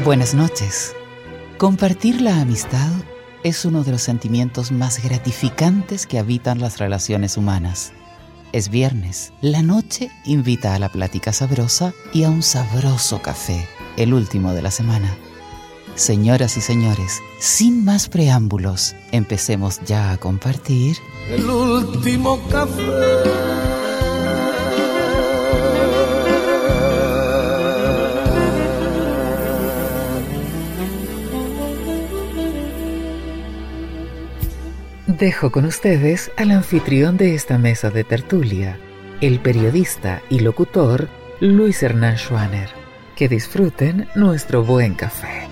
Buenas noches. Compartir la amistad es uno de los sentimientos más gratificantes que habitan las relaciones humanas. Es viernes, la noche invita a la plática sabrosa y a un sabroso café, el último de la semana. Señoras y señores, sin más preámbulos, empecemos ya a compartir el último café. Dejo con ustedes al anfitrión de esta mesa de tertulia, el periodista y locutor Luis Hernán Schwaner. Que disfruten nuestro buen café.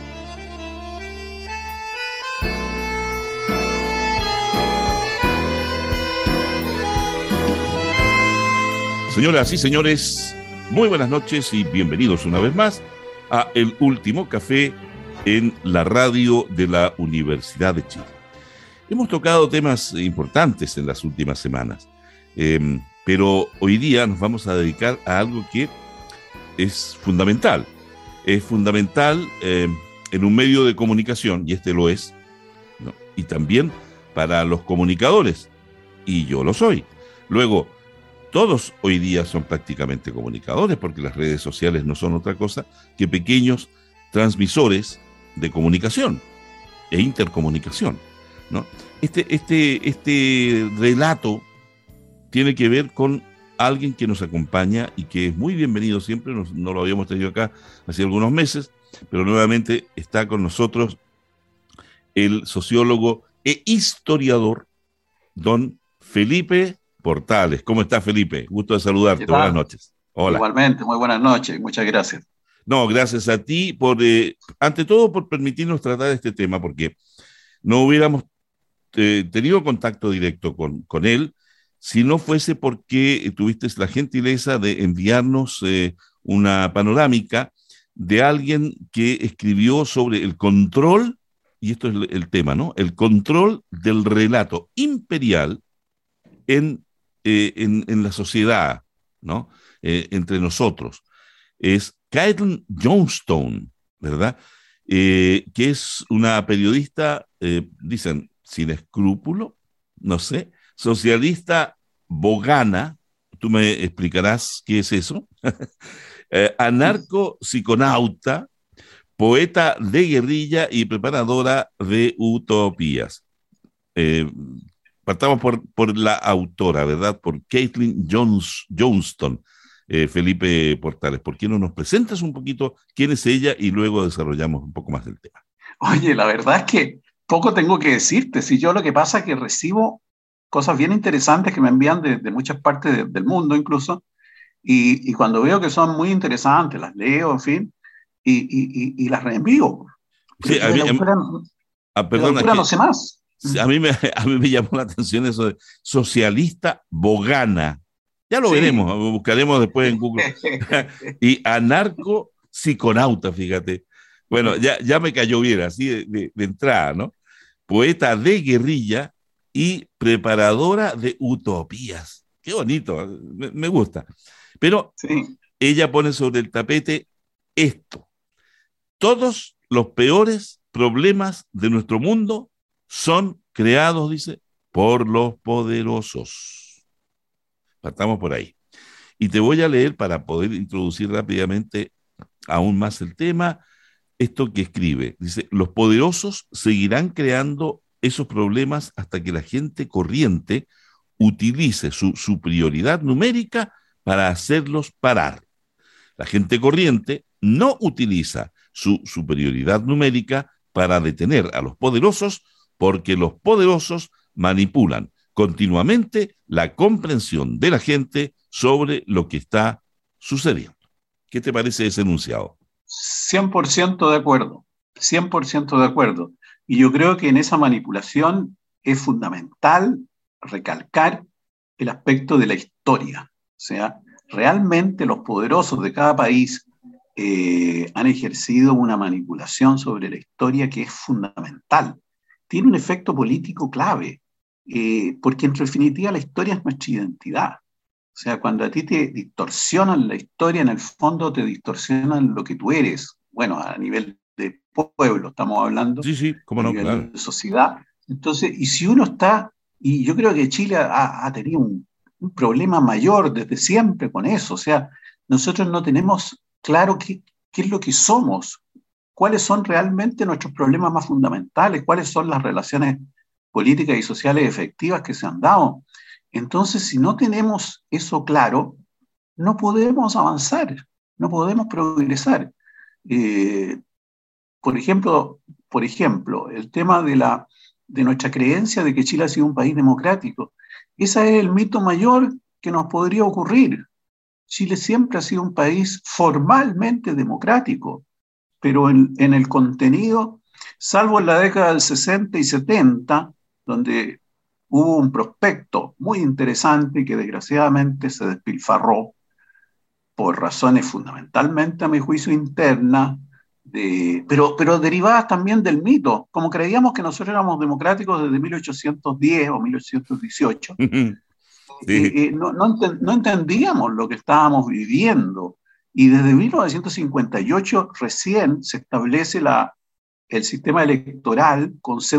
Señoras y señores, muy buenas noches y bienvenidos una vez más a El Último Café en la radio de la Universidad de Chile. Hemos tocado temas importantes en las últimas semanas, pero hoy día nos vamos a dedicar a algo que es fundamental. Es fundamental en un medio de comunicación, y este lo es, ¿no? Y también para los comunicadores, y yo lo soy. Luego, todos hoy día son prácticamente comunicadores, porque las redes sociales no son otra cosa que pequeños transmisores de comunicación e intercomunicación, ¿no? Este relato tiene que ver con alguien que nos acompaña y que es muy bienvenido siempre. No lo habíamos tenido acá hace algunos meses, pero nuevamente está con nosotros el sociólogo e historiador don Felipe Portales. ¿Cómo está, Felipe? Gusto de saludarte. Buenas noches. Hola. Igualmente, muy buenas noches. Muchas gracias. No, gracias a ti por, ante todo, por permitirnos tratar este tema, porque no hubiéramos tenido contacto directo con él si no fuese porque tuviste la gentileza de enviarnos una panorámica de alguien que escribió sobre el control, y esto es el tema, ¿no? El control del relato imperial en la sociedad, ¿no? Entre nosotros. Es Caitlin Johnstone, ¿verdad? Que es una periodista, dicen, sin escrúpulo, no sé, socialista bogana, tú me explicarás qué es eso, anarco-psiconauta, poeta de guerrilla y preparadora de utopías. Partamos por la autora, ¿verdad? Por Caitlin Johnstone. Felipe Portales, ¿por qué no nos presentas un poquito quién es ella y luego desarrollamos un poco más del tema? Oye, la verdad es que poco tengo que decirte. Si yo lo que pasa es que recibo cosas bien interesantes que me envían de muchas partes del mundo incluso, y cuando veo que son muy interesantes, las leo, en fin, y las reenvío. Sí, de la autora no sé más. A mí me llamó la atención eso de socialista bogana. Ya lo veremos, buscaremos después en Google. Y anarco-psiconauta, fíjate. Bueno, ya me cayó bien, así de entrada, ¿no? Poeta de guerrilla y preparadora de utopías. Qué bonito, me gusta. Pero ella pone sobre el tapete esto. Todos los peores problemas de nuestro mundo son creados, dice, por los poderosos. Partamos por ahí. Y te voy a leer, para poder introducir rápidamente aún más el tema, esto que escribe. Dice, los poderosos seguirán creando esos problemas hasta que la gente corriente utilice su superioridad numérica para hacerlos parar. La gente corriente no utiliza su superioridad numérica para detener a los poderosos, porque los poderosos manipulan continuamente la comprensión de la gente sobre lo que está sucediendo. ¿Qué te parece ese enunciado? 100% de acuerdo, 100% de acuerdo. Y yo creo que en esa manipulación es fundamental recalcar el aspecto de la historia. O sea, realmente los poderosos de cada país han ejercido una manipulación sobre la historia que es fundamental. Tiene un efecto político clave, porque en definitiva la historia es nuestra identidad. O sea, cuando a ti te distorsionan la historia, en el fondo te distorsionan lo que tú eres. Bueno, a nivel de pueblo, estamos hablando, Sí, sí, cómo a no, nivel claro. de sociedad. Entonces, y si uno está, y yo creo que Chile ha tenido un problema mayor desde siempre con eso, o sea, nosotros no tenemos claro qué es lo que somos, cuáles son realmente nuestros problemas más fundamentales, cuáles son las relaciones políticas y sociales efectivas que se han dado. Entonces, si no tenemos eso claro, no podemos avanzar, no podemos progresar. Eh, por ejemplo, el tema de nuestra creencia de que Chile ha sido un país democrático. Ese es el mito mayor que nos podría ocurrir. Chile siempre ha sido un país formalmente democrático, pero en el contenido, salvo en la década del 60 y 70, donde hubo un prospecto muy interesante que desgraciadamente se despilfarró por razones fundamentalmente, a mi juicio, internas, pero derivadas también del mito. Como creíamos que nosotros éramos democráticos desde 1810 o 1818, Sí. no entendíamos lo que estábamos viviendo. Y desde 1958 recién se establece el sistema electoral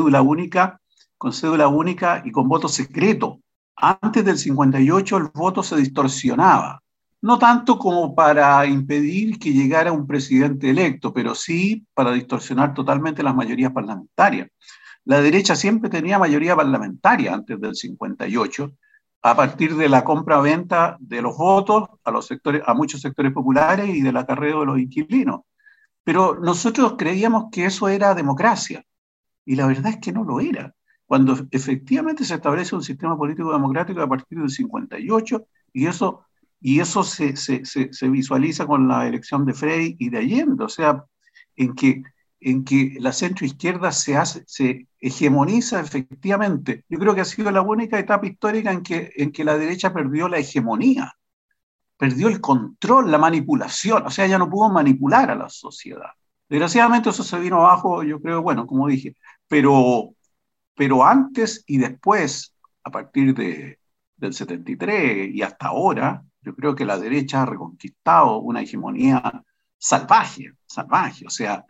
con cédula única y con voto secreto. Antes del 58 el voto se distorsionaba, no tanto como para impedir que llegara un presidente electo, pero sí para distorsionar totalmente las mayorías parlamentarias. La derecha siempre tenía mayoría parlamentaria antes del 58, a partir de la compra-venta de los votos a muchos sectores populares y del acarreo de los inquilinos. Pero nosotros creíamos que eso era democracia, y la verdad es que no lo era. Cuando efectivamente se establece un sistema político democrático a partir del 58, y eso se visualiza con la elección de Frei y de Allende, o sea, en que, en que la centroizquierda se hegemoniza efectivamente. Yo creo que ha sido la única etapa histórica en que la derecha perdió la hegemonía, perdió el control, la manipulación, o sea, ya no pudo manipular a la sociedad. Desgraciadamente eso se vino abajo, yo creo, bueno, como dije, pero antes y después, a partir del 73 y hasta ahora, yo creo que la derecha ha reconquistado una hegemonía salvaje, salvaje,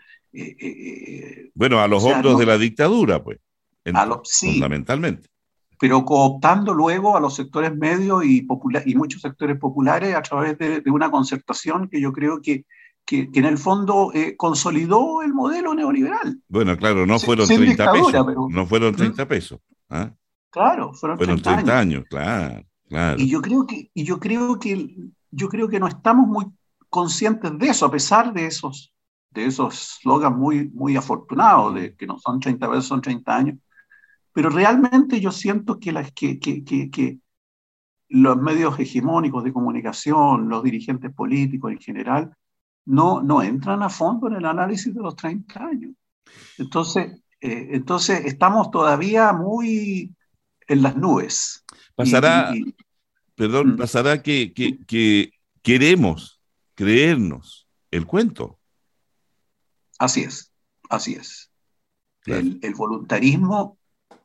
Bueno, a o los sea, hombros de no, la dictadura, pues, sí, fundamentalmente. pero cooptando luego a los sectores medios y muchos sectores populares a través de una concertación que yo creo que en el fondo consolidó el modelo neoliberal, Bueno, claro, no fueron sin 30 dictadura, pesos, pero no fueron ¿Mm? 30 pesos. ¿Ah? Claro, fueron Fueron 30 30 años. años, claro, Y claro. yo creo que no estamos muy conscientes de eso, a pesar de esos slogans muy, muy afortunados, de que no son 30 veces, son 30 años. Pero realmente yo siento que los medios hegemónicos de comunicación, los dirigentes políticos en general, no entran a fondo en el análisis de los 30 años. Entonces estamos todavía muy en las nubes. Pasará, Y, y- perdón, mm, pasará que queremos creernos el cuento. Así es, así es. Claro. El voluntarismo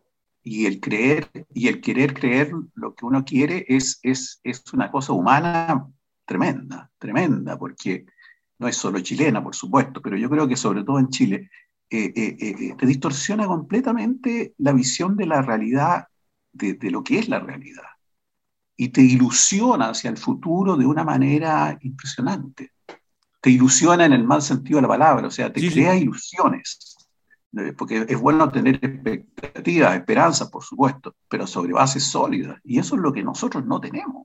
y el querer creer lo que uno quiere es una cosa humana tremenda, tremenda, porque no es solo chilena, por supuesto, pero yo creo que sobre todo en Chile, te distorsiona completamente la visión de la realidad, de lo que es la realidad, y te ilusiona hacia el futuro de una manera impresionante. Te ilusiona en el mal sentido de la palabra, o sea, te Sí, sí. crea ilusiones, porque es bueno tener expectativas, esperanzas, por supuesto, pero sobre bases sólidas, y eso es lo que nosotros no tenemos.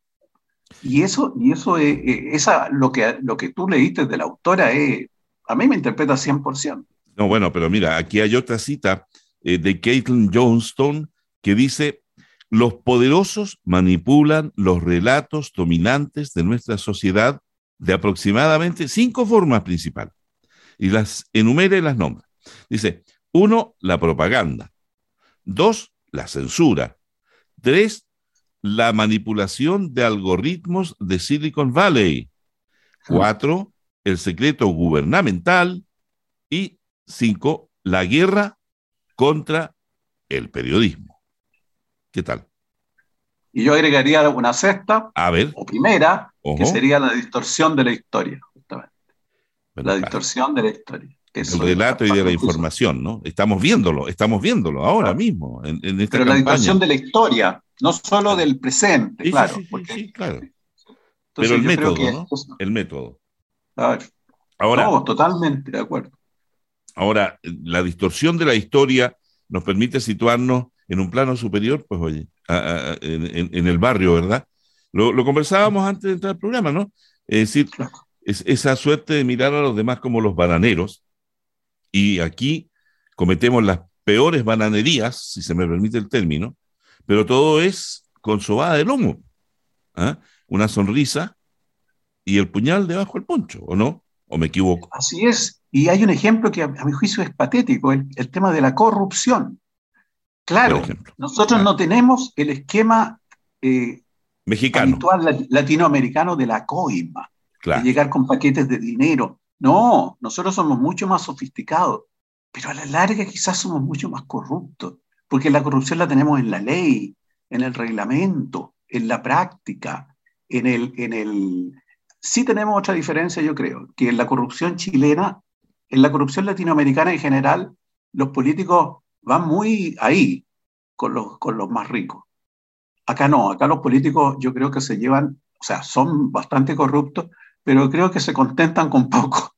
Lo que tú leíste de la autora a mí me interpreta 100%. No, bueno, pero mira, aquí hay otra cita de Caitlin Johnston que dice, los poderosos manipulan los relatos dominantes de nuestra sociedad de aproximadamente 5 formas principales y las enumera y las nombra. Dice, 1, la propaganda. 2, la censura. 3, la manipulación de algoritmos de Silicon Valley. 4, el secreto gubernamental. Y 5, la guerra contra el periodismo. ¿Qué tal? Y yo agregaría una sexta, A ver, o primera, que ojo. sería la distorsión de la historia, justamente. Bueno, La claro. distorsión de la historia. del relato y de la información, ¿no? Estamos viéndolo ahora mismo, en esta Pero campaña. la distorsión de la historia, no solo del presente, Sí, claro. sí, claro. Pero el método, ¿no? El método. Claro. Ahora, No, totalmente de acuerdo. Ahora, la distorsión de la historia nos permite situarnos en un plano superior, pues oye, en el barrio, ¿verdad? Lo conversábamos antes de entrar al programa, ¿no? Es decir, esa suerte de mirar a los demás como los bananeros, y aquí cometemos las peores bananerías, si se me permite el término, pero todo es con sobada de lomo, ¿ah? Una sonrisa y el puñal debajo del poncho, ¿o no? ¿O me equivoco? Así es. Y hay un ejemplo que a mi juicio es patético, el tema de la corrupción. Por Claro, ejemplo. nosotros no tenemos el esquema Mexicano, habitual latinoamericano de la coima, de claro. llegar con paquetes de dinero. No, nosotros somos mucho más sofisticados, pero a la larga quizás somos mucho más corruptos, porque la corrupción la tenemos en la ley, en el reglamento, en la práctica, Sí tenemos otra diferencia, yo creo, que en la corrupción chilena, en la corrupción latinoamericana en general, los políticos van muy ahí con los más ricos. Acá no, acá los políticos yo creo que se llevan, o sea, son bastante corruptos, pero creo que se contentan con poco.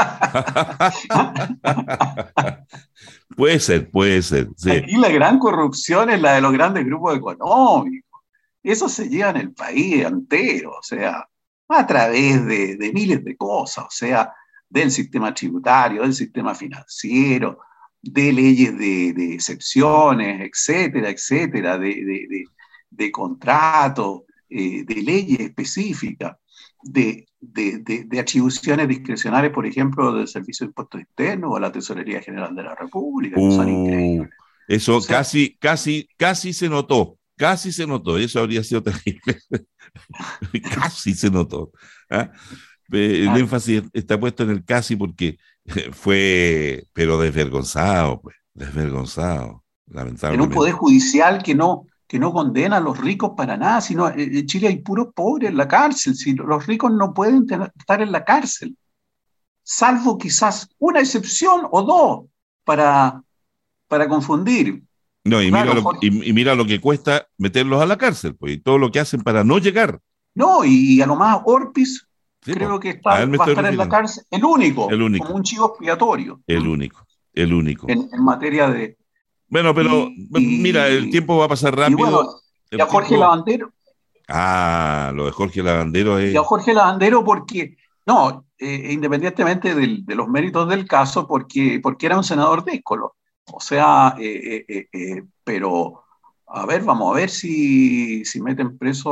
Puede ser, sí. Aquí la gran corrupción es la de los grandes grupos económicos. Eso se lleva en el país entero, o sea, a través de miles de cosas, o sea, del sistema tributario, del sistema financiero, de leyes de excepciones, etcétera, etcétera, de contratos, de leyes específicas, de atribuciones discrecionales, por ejemplo, del Servicio de Impuestos Internos o a la Tesorería General de la República, que son increíbles. Eso O sea, casi se notó, eso habría sido terrible. Casi se notó. ¿Ah? El énfasis está puesto en el casi porque pero desvergonzado, pues, desvergonzado, en un lamentablemente. poder judicial que no condena a los ricos para nada, sino en Chile hay puros pobres en la cárcel, si los ricos no pueden estar en la cárcel, salvo quizás una excepción o dos para confundir. No, Claro, y mira lo que cuesta meterlos a la cárcel, pues, y todo lo que hacen para no llegar. no, y a lo más Orpis Sí, pues, creo que a él me va a estoy estar en la refiriendo. cárcel, el único, El único, como un chivo expiatorio el único. en materia de... Bueno, pero mira, el Y, tiempo va a pasar y bueno, rápido. y a Jorge Lavandero, Lo de Jorge Lavandero y a Jorge Lavandero porque, no, independientemente de los méritos del caso, porque era un senador díscolo. O sea, pero, a ver, vamos a ver si meten preso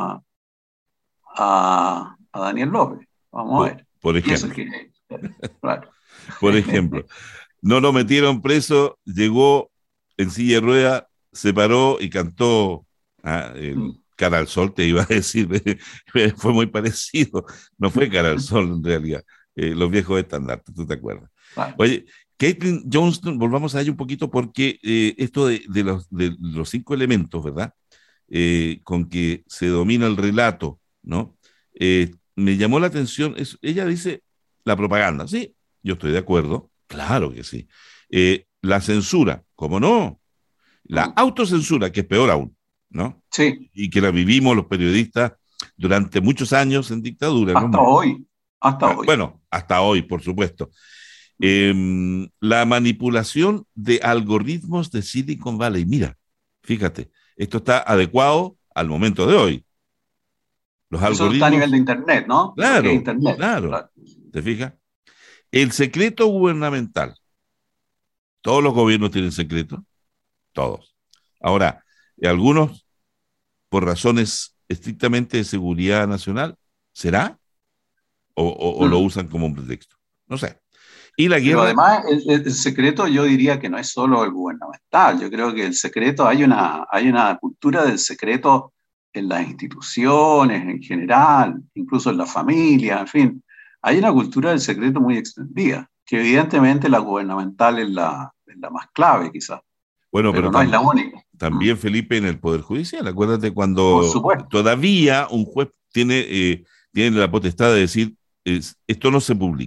a Daniel López. Vamos a ver. por Y eso ejemplo, que, claro. por ejemplo. No lo metieron preso, llegó en silla de ruedas, se paró y cantó el Cara al Sol, te iba a decir, fue muy parecido, no fue Cara al Sol en realidad, los viejos estandartes, ¿tú te acuerdas? Claro. Oye, Caitlin Johnston, volvamos a ello un poquito porque esto de los 5 elementos, ¿verdad? Con que se domina el relato, ¿no? Me llamó la atención, ella dice la propaganda, sí, yo estoy de acuerdo, claro que sí. La censura, ¿cómo no? La autocensura, que es peor aún, ¿no? Sí. Y que la vivimos los periodistas durante muchos años en dictadura. Hasta ¿no? hoy, hasta hoy. Bueno, hasta hoy, por supuesto. La manipulación de algoritmos de Silicon Valley. Mira, fíjate, esto está adecuado al momento de hoy. Los Eso algoritmos, está a nivel de Internet, ¿no? claro, Internet. claro. ¿Te fijas? El secreto gubernamental. Todos los gobiernos tienen secreto, todos. Ahora, algunos por razones estrictamente de seguridad nacional, ¿será? ¿O lo usan como un pretexto? No sé. Y la guerra... Pero además, el secreto yo diría que no es solo el gubernamental. Yo creo que el secreto, hay una cultura del secreto en las instituciones en general, incluso en la familia, en fin. Hay una cultura del secreto muy extendida, que evidentemente la gubernamental es la más clave, quizás. Bueno, pero no es la única. También, Felipe, en el Poder Judicial. Acuérdate cuando todavía un juez tiene la potestad de decir, esto no se publica.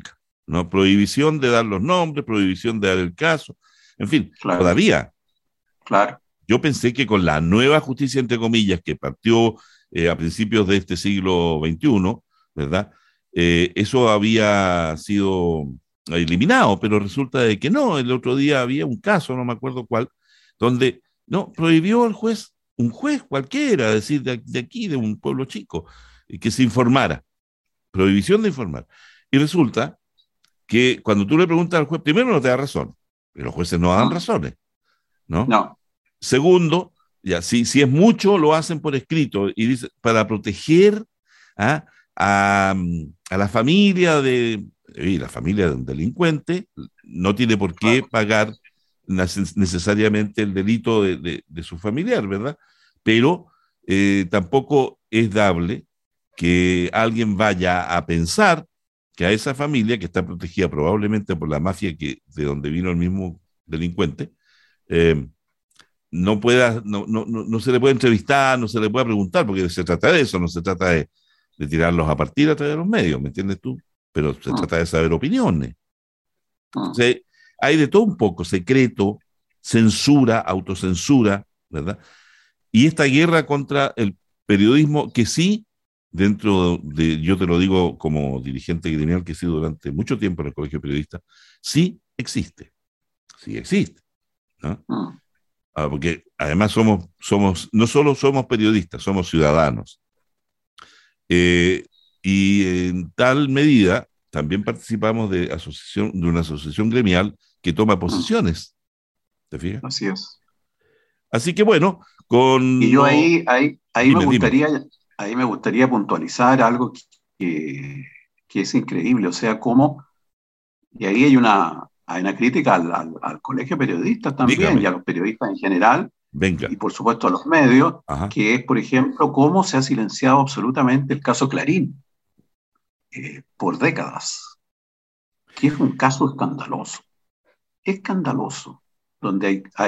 ¿no? Prohibición de dar los nombres, prohibición de dar el caso, en fin, Claro, todavía. claro. Yo pensé que con la nueva justicia, entre comillas, que partió a principios de este siglo XXI, ¿verdad? Eso había sido eliminado, pero resulta de que no. El otro día había un caso, no me acuerdo cuál, donde no prohibió el juez, un juez cualquiera, es decir, de aquí, de un pueblo chico, que se informara, prohibición de informar. Y resulta que cuando tú le preguntas al juez, primero no te da razón, pero los jueces no dan Mm, razones, ¿no? no, Segundo, ya, si es mucho, lo hacen por escrito y dice, para proteger ¿ah? A la familia y la familia de un delincuente no tiene por qué claro. pagar necesariamente el delito de su familiar, ¿verdad? Pero tampoco es dable que alguien vaya a pensar que a esa familia, que está protegida probablemente por la mafia de donde vino el mismo delincuente, eh, no se le puede entrevistar, no se le puede preguntar, porque se trata de eso, no se trata de tirarlos a partir a través de los medios, ¿me entiendes tú? Pero se Mm, trata de saber opiniones. mm, Entonces, hay de todo un poco, secreto, censura, autocensura, ¿verdad? Y esta guerra contra el periodismo que sí, yo te lo digo como dirigente gremial que he sido durante mucho tiempo en el Colegio de Periodistas, sí existe, ¿no? mm. Porque además no solo somos periodistas, somos ciudadanos. Eh, y en tal medida también participamos de una asociación gremial que toma Mm, posiciones, ¿te fijas? así es. Así que bueno, Y yo Dime, dime. ahí me gustaría puntualizar algo que, que es increíble, o sea, cómo, y ahí hay una crítica al colegio de periodistas también y Dígame, a los periodistas en general, venga. y por supuesto a los medios, Ajá. que es, por ejemplo, cómo se ha silenciado absolutamente el caso Clarín por décadas, que es un caso escandaloso, donde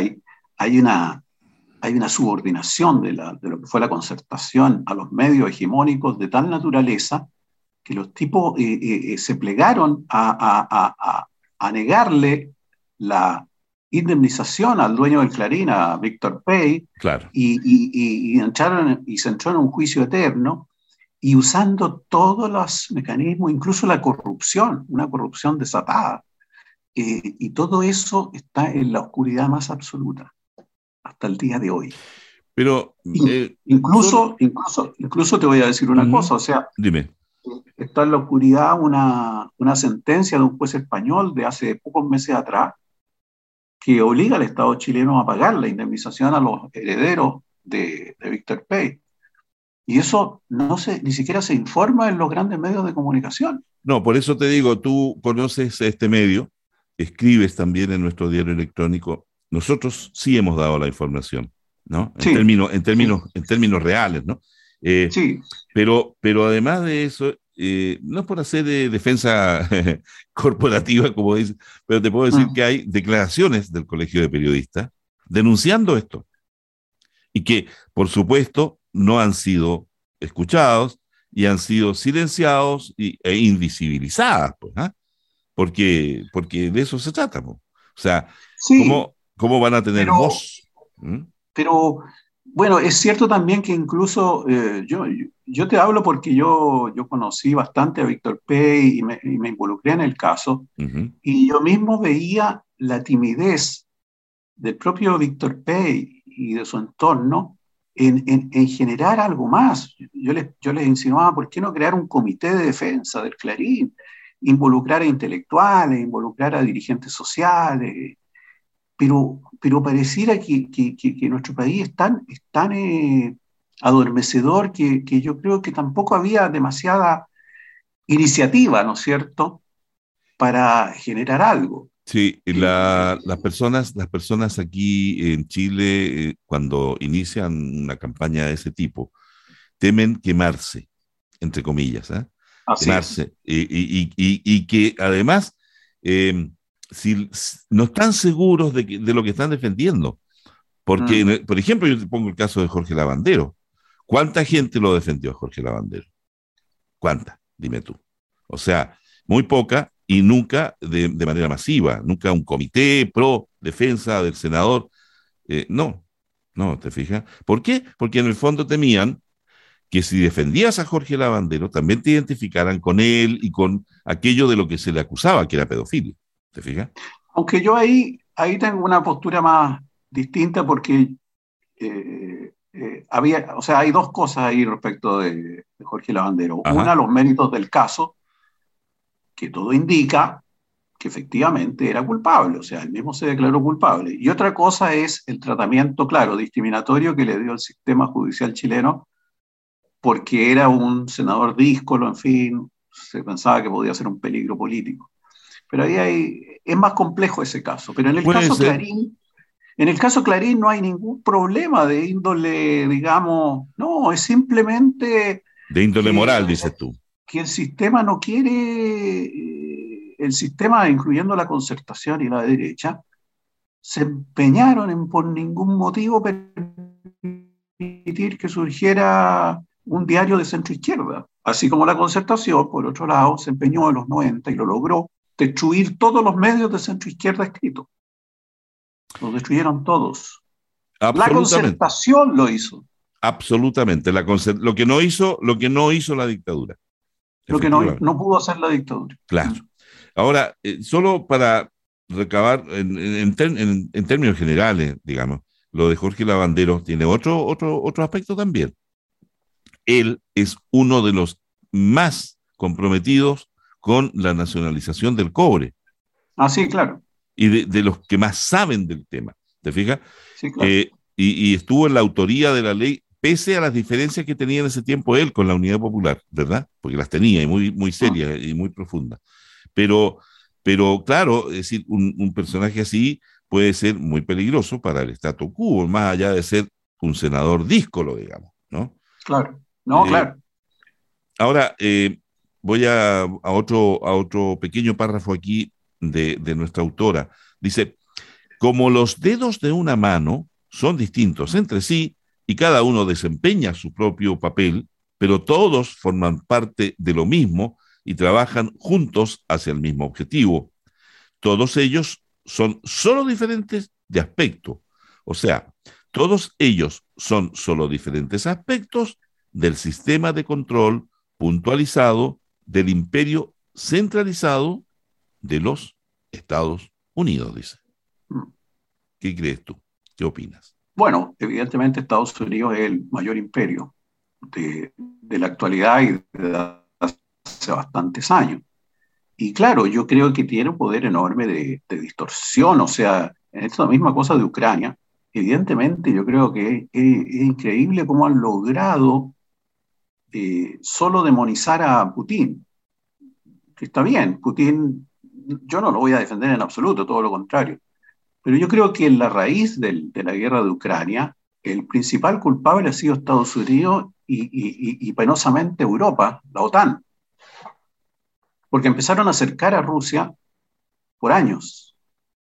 hay una subordinación de lo que fue la concertación a los medios hegemónicos de tal naturaleza que los tipos se plegaron a negarle la indemnización al dueño del Clarín, a Víctor Pay, Claro. y se entró en un juicio eterno, y usando todos los mecanismos, incluso la corrupción, una corrupción desatada. Y todo eso está en la oscuridad más absoluta hasta el día de hoy. Pero solo. Incluso te voy a decir una Ujú. cosa, o sea, Dime. está en la oscuridad una sentencia de un juez español de hace pocos meses atrás que obliga al Estado chileno a pagar la indemnización a los herederos de Víctor Pay. Y eso ni siquiera se informa en los grandes medios de comunicación. No, por eso te digo, tú conoces este medio, escribes también en nuestro diario electrónico. Nosotros sí hemos dado la información, ¿no? Sí, sí, En términos reales, ¿no? Eh, sí. pero además de eso, no es por hacer defensa corporativa, como dice, pero te puedo decir Mm, que hay declaraciones del Colegio de Periodistas denunciando esto y que, por supuesto, no han sido escuchados y han sido silenciados e invisibilizadas, pues, ¿ah? Porque de eso se trata, pues. O sea, sí, ¿cómo van a tener pero voz? ¿Mm? Pero bueno, es cierto también que incluso yo te hablo porque yo conocí bastante a Víctor Pay y me involucré en el caso, Ujú. y yo mismo veía la timidez del propio Víctor Pay y de su entorno en generar algo más. Yo les insinuaba, ¿por qué no crear un comité de defensa del Clarín? Involucrar a intelectuales, involucrar a dirigentes sociales, pero pareciera que nuestro país es tan adormecedor que yo creo que tampoco había demasiada iniciativa, ¿no es cierto?, para generar algo. Sí, Eh, las personas aquí en Chile, cuando inician una campaña de ese tipo, temen quemarse, entre comillas, ¿eh? Así es. Quemarse. Y que además, eh, si no están seguros de lo que están defendiendo. Porque, Mm, por ejemplo, yo te pongo el caso de Jorge Lavandero. ¿Cuánta gente lo defendió a Jorge Lavandero? ¿Cuánta? Dime tú. O sea, muy poca, y nunca de manera masiva, nunca un comité pro defensa del senador. No, ¿te fijas? ¿Por qué? Porque en el fondo temían que si defendías a Jorge Lavandero, también te identificaran con él y con aquello de lo que se le acusaba, que era pedofilia. ¿Te fijas? Aunque yo ahí tengo una postura más distinta porque o sea, hay dos cosas ahí respecto de Jorge Lavandero. Ajá. Una, los méritos del caso, que todo indica que efectivamente era culpable, o sea, él mismo se declaró culpable. Y otra cosa es el tratamiento, claro, discriminatorio que le dio el sistema judicial chileno porque era un senador díscolo, en fin, se pensaba que podía ser un peligro político. Pero es más complejo ese caso. Pero Puede ser en el caso Clarín no hay ningún problema de índole, digamos, no, es simplemente de índole moral, que, dices tú. que el sistema no quiere, el sistema, incluyendo la concertación y la derecha, se empeñaron en por ningún motivo permitir que surgiera un diario de centro izquierda. Así como la concertación, por otro lado, se empeñó en los 90 y lo logró, destruir todos los medios de centro izquierda escritos. Los destruyeron todos. La Absolutamente. concertación lo hizo. Absolutamente. Lo que no hizo la dictadura. Lo que Efectivamente. no pudo hacer la dictadura. Claro. Ahora, solo para recabar en términos generales, digamos, lo de Jorge Lavandero tiene otro aspecto también. Él es uno de los más comprometidos con la nacionalización del cobre Ah, sí, claro. y de los que más saben del tema. ¿Te fijas? Sí, claro. Y estuvo en la autoría de la ley, pese a las diferencias que tenía en ese tiempo él con la Unidad Popular, ¿verdad? Porque las tenía y muy serias y muy profundas. Pero, claro, es decir, un personaje así puede ser muy peligroso para el statu quo, más allá de ser un senador díscolo, digamos, ¿no? Claro. No, Eh, claro. Ahora, voy a otro pequeño párrafo aquí de nuestra autora. Dice, como los dedos de una mano son distintos entre sí y cada uno desempeña su propio papel, pero todos forman parte de lo mismo y trabajan juntos hacia el mismo objetivo. Todos ellos son solo diferentes de aspecto. O sea, todos ellos son solo diferentes aspectos del sistema de control puntualizado del imperio centralizado de los Estados Unidos, dice. ¿Qué crees tú? ¿Qué opinas? Bueno, evidentemente Estados Unidos es el mayor imperio de la actualidad y de hace bastantes años. Y claro, yo creo que tiene un poder enorme de distorsión, o sea, en esta misma cosa de Ucrania, evidentemente yo creo que es increíble cómo han logrado solo demonizar a Putin. Que está bien, Putin, yo no lo voy a defender en absoluto, todo lo contrario, pero yo creo que en la raíz de la guerra de Ucrania, el principal culpable ha sido Estados Unidos y penosamente Europa, la OTAN, porque empezaron a acercar a Rusia por años,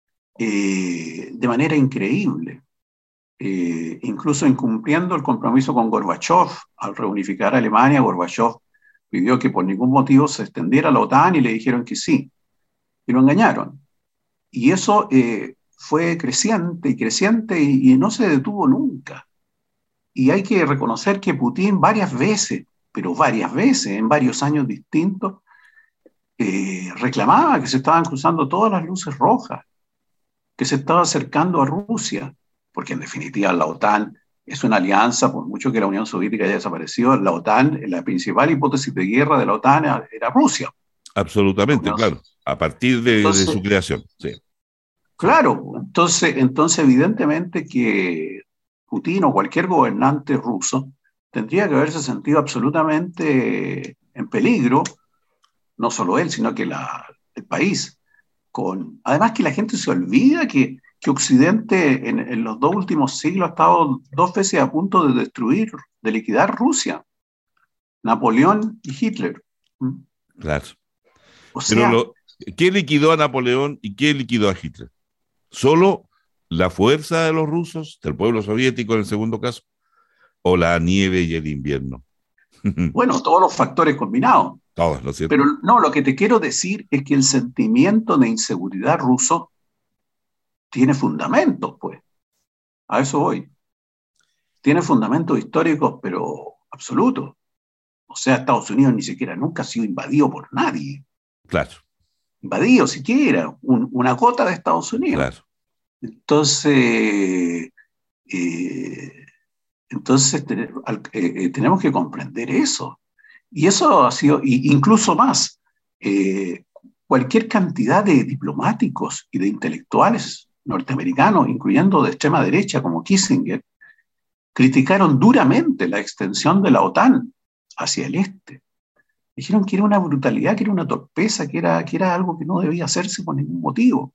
de manera increíble, incluso incumpliendo el compromiso con Gorbachev. Al reunificar a Alemania, Gorbachev pidió que por ningún motivo se extendiera la OTAN y le dijeron que sí, y lo engañaron. Y eso fue creciente y creciente y no se detuvo nunca. Y hay que reconocer que Putin varias veces, pero varias veces, en varios años distintos, reclamaba que se estaban cruzando todas las luces rojas, que se estaba acercando a Rusia, porque en definitiva la OTAN es una alianza, por mucho que la Unión Soviética haya desaparecido, la OTAN, la principal hipótesis de guerra de la OTAN era Rusia. Absolutamente, claro, a partir de Entonces, su creación, sí. claro, entonces evidentemente que Putin o cualquier gobernante ruso tendría que haberse sentido absolutamente en peligro, no solo él, sino que el país. Además que la gente se olvida que Occidente en los dos últimos siglos ha estado dos veces a punto de destruir, de liquidar Rusia, Napoleón y Hitler. Claro. O Pero sea, ¿qué liquidó a Napoleón y qué liquidó a Hitler? ¿Solo la fuerza de los rusos, del pueblo soviético en el segundo caso, o la nieve y el invierno? Bueno, todos los factores combinados. Todos, ¿no es cierto? Pero no, lo que te quiero decir es que el sentimiento de inseguridad ruso tiene fundamentos, pues. A eso voy. Tiene fundamentos históricos, pero absolutos. O sea, Estados Unidos ni siquiera nunca ha sido invadido por nadie. Claro. Invadido siquiera, una gota de Estados Unidos. Claro. Entonces, tenemos que comprender eso. Y eso ha sido, incluso más, cualquier cantidad de diplomáticos y de intelectuales norteamericanos, incluyendo de extrema derecha como Kissinger, criticaron duramente la extensión de la OTAN hacia el este. Dijeron que era una brutalidad, que era una torpeza, que era algo que no debía hacerse por ningún motivo.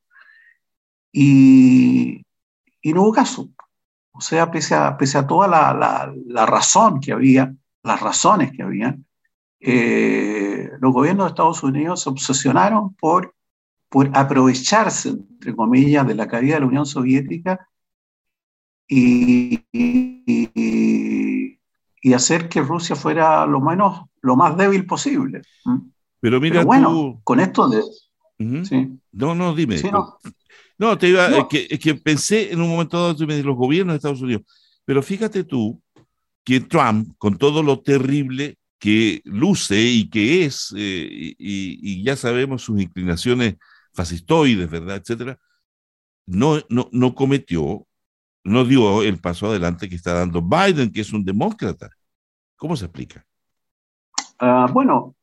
Y no hubo caso. O sea, pese a toda la razón que había, las razones que había, los gobiernos de Estados Unidos se obsesionaron por aprovecharse, entre comillas, de la caída de la Unión Soviética y hacer que Rusia fuera lo más débil posible. Pero mira, pero bueno, tú... con esto de... Uh-huh. ¿Sí? No, dime. Sí, no. No, te iba, No. Es que pensé en un momento dado en los gobiernos de Estados Unidos, pero fíjate tú que Trump, con todo lo terrible que luce y que es, y ya sabemos sus inclinaciones fascistoides, ¿verdad?, etcétera, no dio el paso adelante que está dando Biden, que es un demócrata. ¿Cómo se explica? Bueno,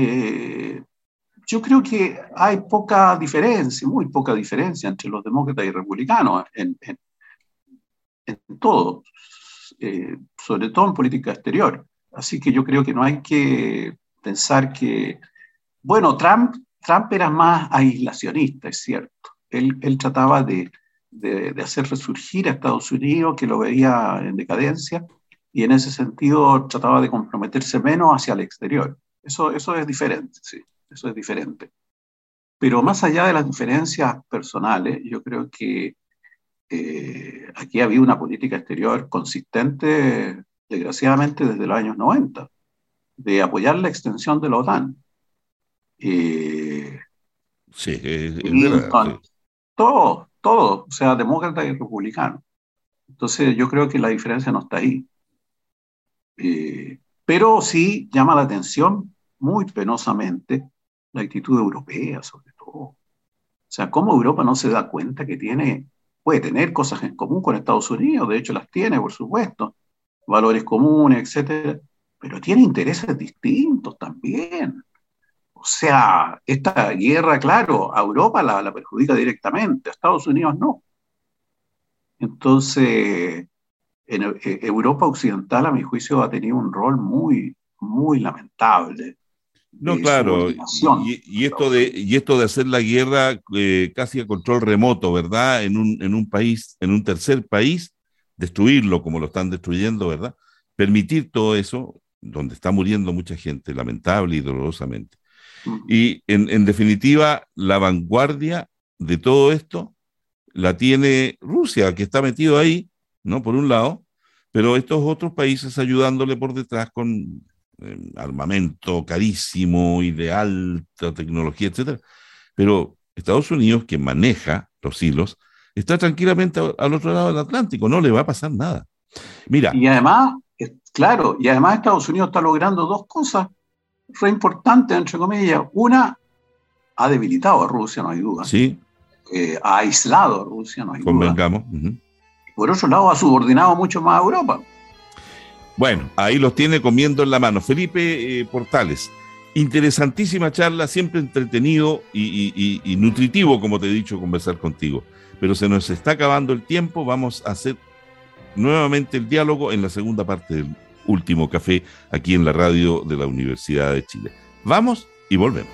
yo creo que hay muy poca diferencia entre los demócratas y republicanos en todo, sobre todo en política exterior. Así que yo creo que no hay que pensar que... Bueno, Trump era más aislacionista, es cierto. Él trataba de hacer resurgir a Estados Unidos, que lo veía en decadencia, y en ese sentido trataba de comprometerse menos hacia el exterior. Eso es diferente, sí. Eso es diferente. Pero más allá de las diferencias personales, yo creo que aquí había una política exterior consistente, desgraciadamente, desde los años 90, de apoyar la extensión de la OTAN. Sí, es verdad. Sí. Todo, o sea, demócrata y republicano. Entonces yo creo que la diferencia no está ahí. Pero sí llama la atención muy penosamente la actitud europea, sobre todo. O sea, cómo Europa no se da cuenta que puede tener cosas en común con Estados Unidos, de hecho las tiene, por supuesto, valores comunes, etcétera, pero tiene intereses distintos también. O sea, esta guerra, claro, a Europa la perjudica directamente, a Estados Unidos no. Entonces, en Europa Occidental, a mi juicio, ha tenido un rol muy, muy lamentable. No, claro, y esto de hacer la guerra casi a control remoto, ¿verdad? En un país, en un tercer país, destruirlo como lo están destruyendo, ¿verdad? Permitir todo eso, donde está muriendo mucha gente, lamentable y dolorosamente. Y en definitiva, la vanguardia de todo esto la tiene Rusia, que está metido ahí, ¿no? Por un lado, pero estos otros países ayudándole por detrás con armamento carísimo y de alta tecnología, etcétera. Pero Estados Unidos, que maneja los hilos, está tranquilamente al otro lado del Atlántico, no le va a pasar nada. Mira. Y además, claro, Estados Unidos está logrando dos cosas re importantes, entre comillas. Una, ha debilitado a Rusia, no hay duda. Sí. Ha aislado a Rusia, no hay duda. Convengamos. Uh-huh. Por otro lado, ha subordinado mucho más a Europa. Bueno, ahí los tiene comiendo en la mano. Felipe Portales, interesantísima charla, siempre entretenido y nutritivo, como te he dicho, conversar contigo. Pero se nos está acabando el tiempo, vamos a hacer nuevamente el diálogo en la segunda parte del último café aquí en la radio de la Universidad de Chile. Vamos y volvemos.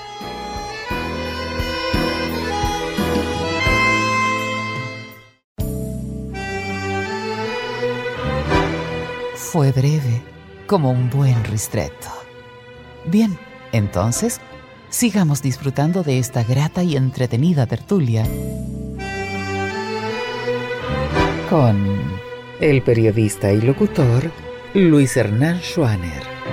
Fue breve, como un buen ristretto. Bien, entonces, sigamos disfrutando de esta grata y entretenida tertulia con el periodista y locutor Luis Hernán Schwaner.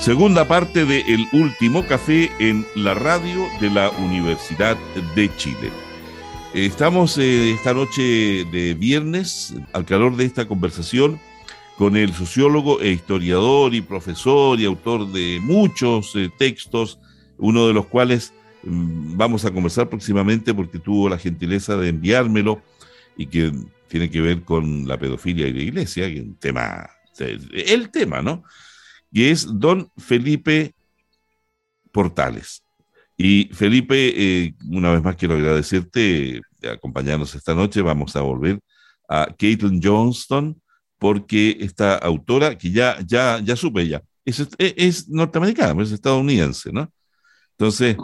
Segunda parte de El Último Café en la radio de la Universidad de Chile. Estamos esta noche de viernes, al calor de esta conversación, con el sociólogo e historiador y profesor y autor de muchos textos, uno de los cuales vamos a conversar próximamente porque tuvo la gentileza de enviármelo y que tiene que ver con la pedofilia y la iglesia, que es un tema, el tema, ¿no? Y es don Felipe Portales. Y Felipe, una vez más quiero agradecerte de acompañarnos esta noche. Vamos a volver a Caitlin Johnston, porque esta autora, que ya supe ya, es norteamericana, es estadounidense, ¿no? Entonces,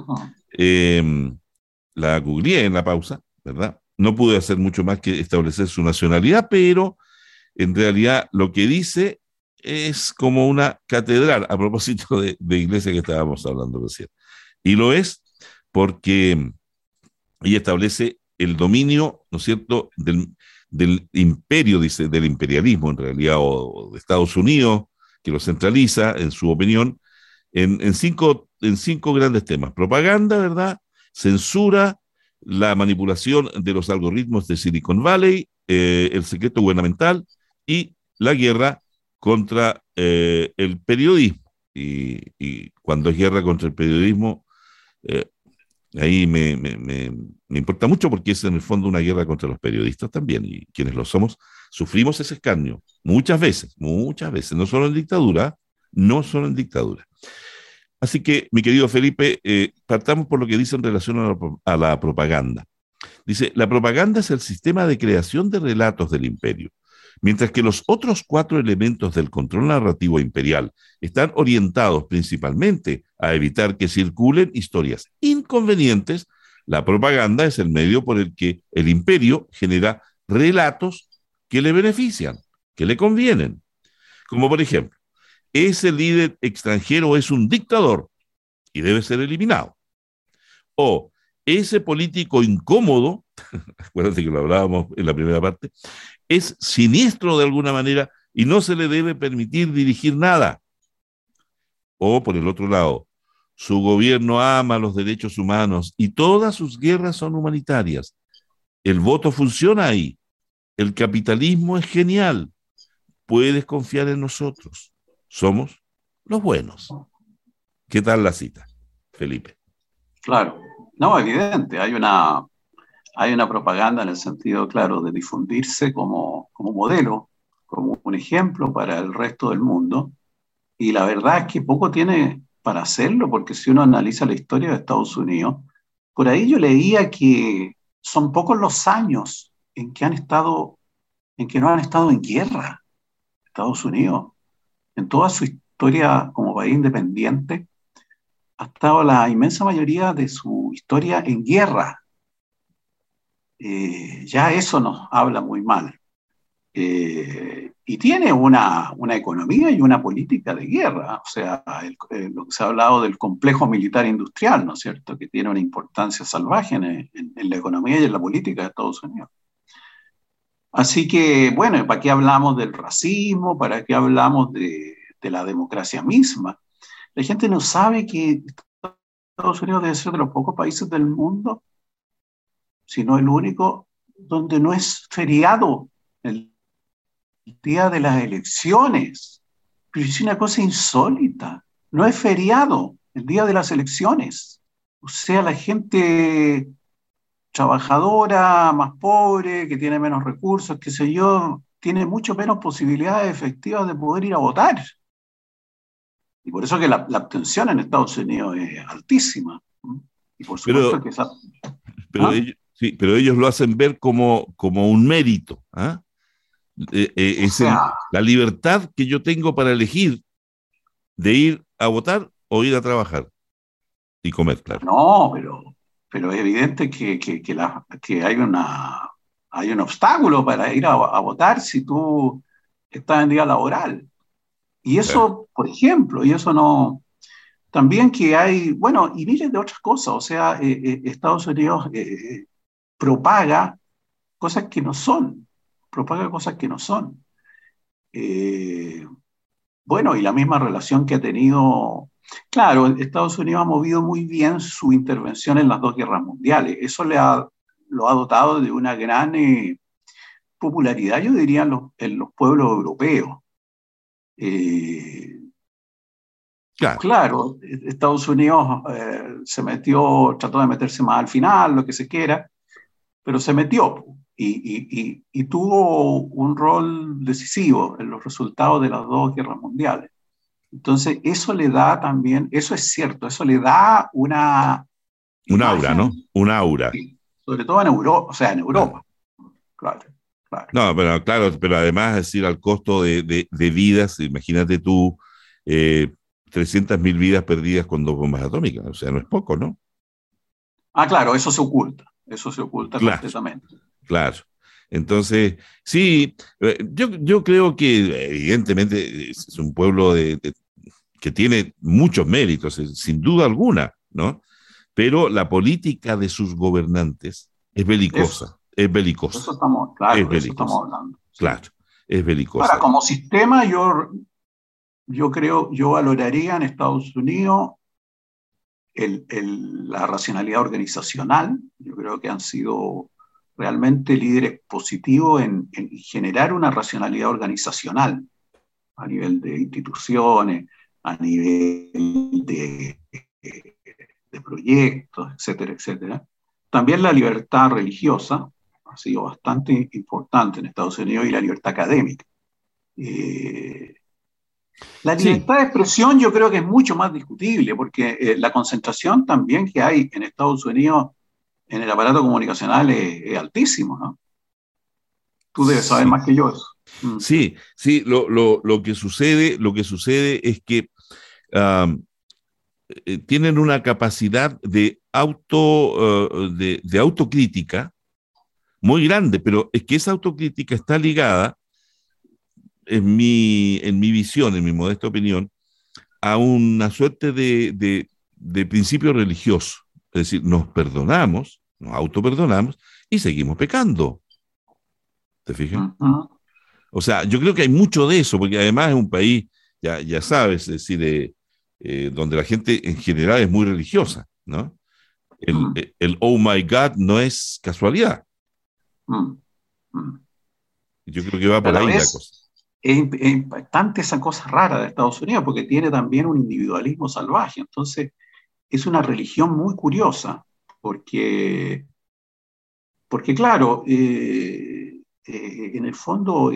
la googleé en la pausa, ¿verdad? No pude hacer mucho más que establecer su nacionalidad, pero en realidad lo que dice es como una catedral, a propósito de iglesia que estábamos hablando recién. Y lo es porque ella establece el dominio, ¿no es cierto?, del imperio, dice, del imperialismo en realidad, o de Estados Unidos, que lo centraliza, en su opinión, en cinco grandes temas: propaganda, ¿verdad?, censura, la manipulación de los algoritmos de Silicon Valley, el secreto gubernamental y la guerra contra el periodismo. Y cuando es guerra contra el periodismo, ahí me importa mucho, porque es en el fondo una guerra contra los periodistas también, y quienes lo somos sufrimos ese escarnio muchas veces, no solo en dictadura, Así que, mi querido Felipe, partamos por lo que dice en relación a la propaganda. Dice: la propaganda es el sistema de creación de relatos del imperio, mientras que los otros 4 elementos del control narrativo imperial están orientados principalmente a evitar que circulen historias inconvenientes. La propaganda es el medio por el que el imperio genera relatos que le benefician, que le convienen. Como por ejemplo, ese líder extranjero es un dictador y debe ser eliminado. O ese político incómodo, acuérdate que lo hablábamos en la primera parte, es siniestro de alguna manera y no se le debe permitir dirigir nada. O, por el otro lado, su gobierno ama los derechos humanos y todas sus guerras son humanitarias. El voto funciona ahí. El capitalismo es genial. Puedes confiar en nosotros. Somos los buenos. ¿Qué tal la cita, Felipe? Claro, no, evidente, hay una propaganda en el sentido, claro, de difundirse como modelo, como un ejemplo para el resto del mundo, y la verdad es que poco tiene para hacerlo, porque si uno analiza la historia de Estados Unidos, por ahí yo leía que son pocos los años en que no han estado en guerra Estados Unidos. En toda su historia como país independiente, ha estado la inmensa mayoría de su historia en guerra. Ya eso nos habla muy mal. Y tiene una economía y una política de guerra. O sea, lo que se ha hablado del complejo militar industrial, ¿no es cierto?, que tiene una importancia salvaje en la economía y en la política de Estados Unidos. Así que, bueno, ¿para qué hablamos del racismo? ¿Para qué hablamos de la democracia misma? La gente no sabe que Estados Unidos debe ser de los pocos países del mundo, si no el único, donde no es feriado el día de las elecciones. Pero es una cosa insólita. No es feriado el día de las elecciones. O sea, la gente trabajadora, más pobre, que tiene menos recursos, qué sé yo, tiene mucho menos posibilidades efectivas de poder ir a votar. Y por eso que la abstención en Estados Unidos es altísima. Y por supuesto pero ellos lo hacen ver como un mérito. ¿Ah? La libertad que yo tengo para elegir de ir a votar o ir a trabajar y comer, claro. No, pero es evidente que hay un obstáculo para ir a votar si tú estás en día laboral. Y eso, claro, por ejemplo, y eso no... También que hay, bueno, y miles de otras cosas. O sea, Estados Unidos propaga cosas que no son. bueno, y la misma relación que ha tenido, claro, Estados Unidos ha movido muy bien su intervención en las dos guerras mundiales. Eso lo ha dotado de una gran popularidad, yo diría, en los pueblos europeos. Eh, Claro, claro, Estados Unidos trató de meterse más al final, lo que se quiera, pero se metió y tuvo un rol decisivo en los resultados de las dos guerras mundiales. Entonces, eso le da también, eso es cierto, eso le da una un aura, imagen, ¿no? Un aura. sí, sobre todo en Europa, o sea, en Claro. Europa, claro, claro. No, pero claro, pero además, es decir, al costo de vidas, imagínate tú, eh, 300.000 vidas perdidas con dos bombas atómicas, o sea, no es poco, ¿no? Ah, claro, eso se oculta Claro, completamente. claro. Entonces, sí, yo creo que evidentemente es un pueblo que tiene muchos méritos, sin duda alguna, ¿no? Pero la política de sus gobernantes es Eso, belicosa, es belicosa, es claro, de eso belicosa, estamos hablando. Sí. claro, es Ahora, belicosa. como sistema, yo valoraría en Estados Unidos la racionalidad organizacional. Yo creo que han sido realmente líderes positivos en generar una racionalidad organizacional a nivel de instituciones, a nivel de proyectos, etcétera, etcétera. También la libertad religiosa ha sido bastante importante en Estados Unidos y la libertad académica. Eh, la Sí, libertad de expresión yo creo que es mucho más discutible porque la concentración también que hay en Estados Unidos en el aparato comunicacional es altísimo, ¿no? Tú debes saber sí, más que yo eso. Mm. sí, sí, lo que sucede es que um, tienen una capacidad de autocrítica muy grande, pero es que esa autocrítica está ligada, en mi visión, en mi modesta opinión, a una suerte de principio religioso. Es decir, nos perdonamos, nos autoperdonamos y seguimos pecando. ¿Te fijas? Uh-huh. O sea, yo creo que hay mucho de eso, porque además es un país, ya sabes, es decir, donde la gente en general es muy religiosa, ¿no? Mm, El oh my God no es casualidad. mm, mm. Yo creo que va Pero por a la ahí la vez cosa. es impactante esa cosa rara de Estados Unidos porque tiene también un individualismo salvaje. Entonces, es una religión muy curiosa porque, porque claro, en el fondo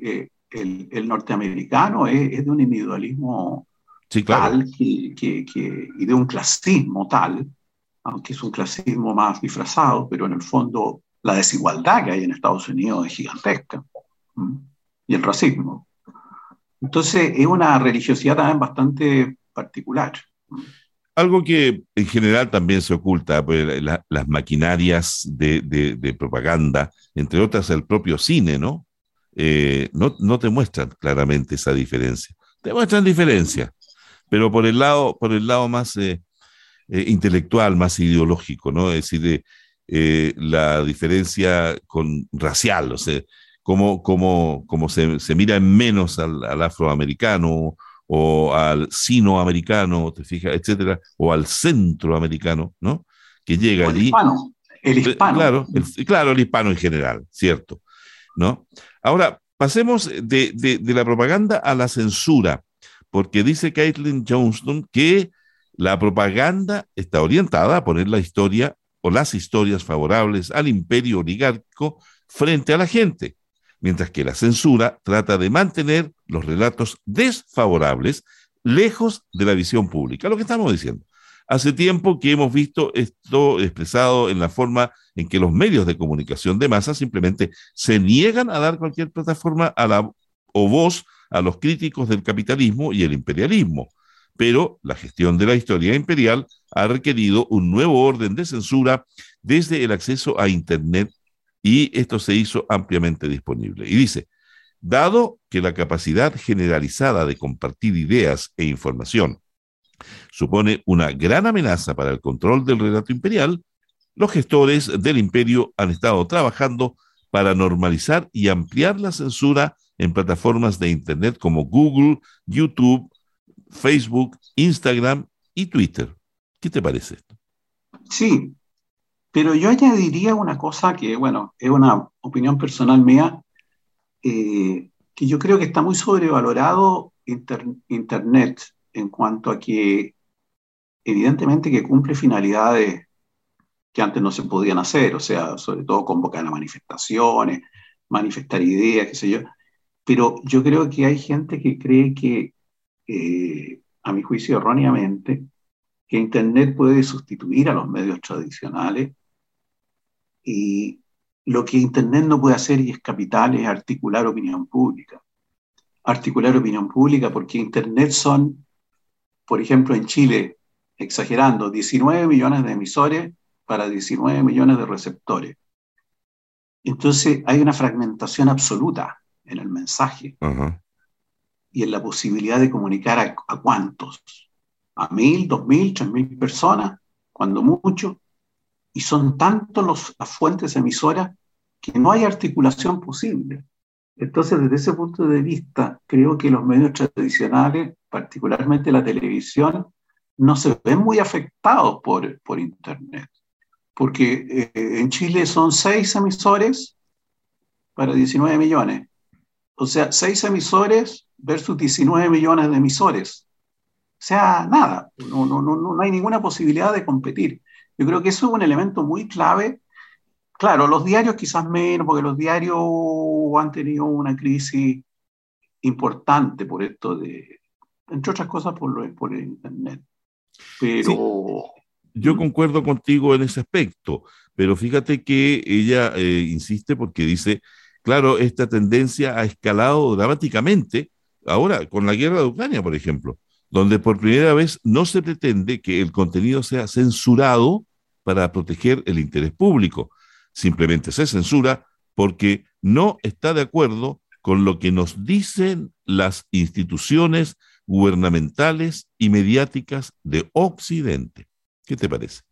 el norteamericano es de un individualismo Sí, claro. tal y de un clasismo tal, aunque es un clasismo más disfrazado, pero en el fondo la desigualdad que hay en Estados Unidos es gigantesca. ¿Mm? Y el racismo. Entonces es una religiosidad también bastante particular. ¿Mm? Algo que en general también se oculta, pues, las maquinarias de propaganda, entre otras el propio cine, ¿no? No te muestran claramente esa diferencia. Te muestran diferencias, pero por el lado más intelectual, más ideológico, ¿no? Es decir, la diferencia con racial, o sea, cómo se mira en menos al afroamericano o al sinoamericano, te fijas, etcétera, o al centroamericano, ¿no? Que llega O el allí, hispano. El hispano. claro, claro, el hispano en general, ¿cierto? ¿No? Ahora, pasemos de la propaganda a la censura, porque dice Caitlin Johnston que la propaganda está orientada a poner la historia o las historias favorables al imperio oligárquico frente a la gente, mientras que la censura trata de mantener los relatos desfavorables lejos de la visión pública. Lo que estamos diciendo. Hace tiempo que hemos visto esto expresado en la forma en que los medios de comunicación de masa simplemente se niegan a dar cualquier plataforma o voz a los críticos del capitalismo y el imperialismo. Pero la gestión de la historia imperial ha requerido un nuevo orden de censura desde el acceso a Internet y esto se hizo ampliamente disponible. Y dice, dado que la capacidad generalizada de compartir ideas e información supone una gran amenaza para el control del relato imperial, los gestores del imperio han estado trabajando para normalizar y ampliar la censura en plataformas de Internet como Google, YouTube, Facebook, Instagram y Twitter. ¿Qué te parece esto? Sí, pero yo añadiría una cosa que, bueno, es una opinión personal mía, que yo creo que está muy sobrevalorado Internet en cuanto a que evidentemente que cumple finalidades que antes no se podían hacer, o sea, sobre todo convocar a manifestaciones, manifestar ideas, qué sé yo, pero yo creo que hay gente que cree que, a mi juicio erróneamente, que Internet puede sustituir a los medios tradicionales y lo que Internet no puede hacer y es capital es articular opinión pública. Articular opinión pública porque Internet son, por ejemplo, en Chile, exagerando, 19 millones de emisores para 19 millones de receptores. Entonces hay una fragmentación absoluta en el mensaje Ajá. y en la posibilidad de comunicar a cuántos, a 1.000, 2.000, 3.000 personas, cuando mucho, y son tantos las fuentes emisoras que no hay articulación posible. Entonces, desde ese punto de vista, creo que los medios tradicionales, particularmente la televisión, no se ven muy afectados por Internet, porque en Chile son 6 emisores para 19 millones. O sea, 6 emisores versus 19 millones de emisores. O sea, nada, no hay ninguna posibilidad de competir. Yo creo que eso es un elemento muy clave. Claro, los diarios quizás menos, porque los diarios han tenido una crisis importante por esto de, entre otras cosas, por el Internet. Sí, Pero, yo concuerdo contigo en ese aspecto, pero fíjate que ella insiste porque dice, claro, esta tendencia ha escalado dramáticamente ahora con la guerra de Ucrania, por ejemplo, donde por primera vez no se pretende que el contenido sea censurado para proteger el interés público. Simplemente se censura porque no está de acuerdo con lo que nos dicen las instituciones gubernamentales y mediáticas de Occidente. ¿Qué te parece?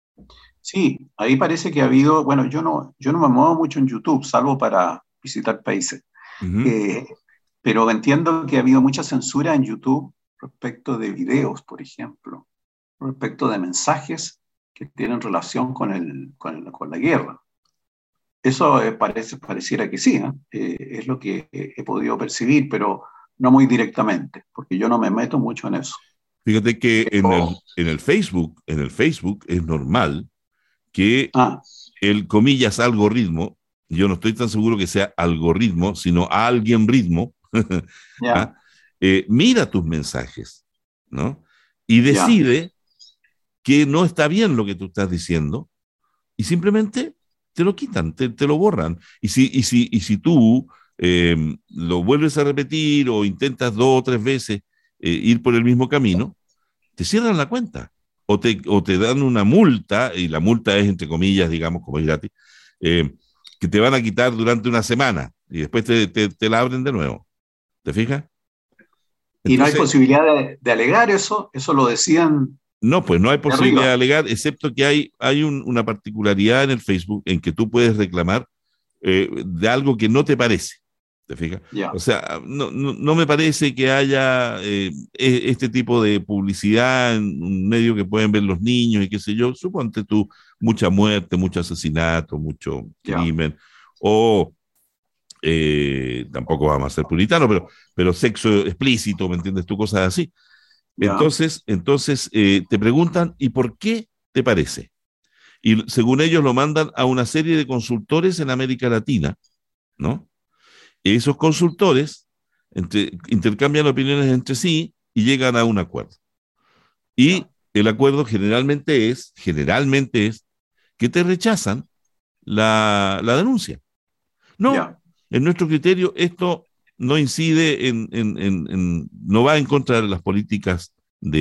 sí, ahí parece que ha habido, bueno, yo no me muevo mucho en YouTube, salvo para visitar países. Ujú. Eh, pero entiendo que ha habido mucha censura en YouTube respecto de videos, por ejemplo, respecto de mensajes que tienen relación con la guerra. Eso pareciera que sí, ¿eh? Es lo que he podido percibir, pero no muy directamente, porque yo no me meto mucho en eso. Fíjate que Pero, en el Facebook es normal que ah, el comillas algoritmo, yo no estoy tan seguro que sea algoritmo, sino alguien ritmo, ya, ¿ah? Mira tus mensajes, ¿no? Y ya, decide que no está bien lo que tú estás diciendo y simplemente te lo quitan, te lo borran. Y si tú lo vuelves a repetir o intentas 2 o 3 veces ir por el mismo camino, te cierran la cuenta o te dan una multa, y la multa es entre comillas, digamos, como es gratis, eh, que te van a quitar durante una semana y después te la abren de nuevo. ¿Te fijas? y no hay Entonces, posibilidad de alegar eso lo decían no, pues no hay de posibilidad de arriba. alegar, excepto que hay una particularidad en el Facebook en que tú puedes reclamar de algo que no te parece. ¿Te fijas? Ya, O sea, no me parece que haya este tipo de publicidad en un medio que pueden ver los niños y qué sé yo. Suponte tú, mucha muerte, mucho asesinato, mucho ya, crimen, o tampoco vamos a ser puritanos, pero sexo explícito, ¿me entiendes tú? Cosas así. ya, Entonces, te preguntan, ¿y por qué te parece? Y según ellos lo mandan a una serie de consultores en América Latina, ¿no? Y esos consultores intercambian opiniones entre sí y llegan a un acuerdo. ya, Y el acuerdo generalmente es que te rechazan la denuncia. No, ya. en nuestro criterio esto no incide no va en contra de las políticas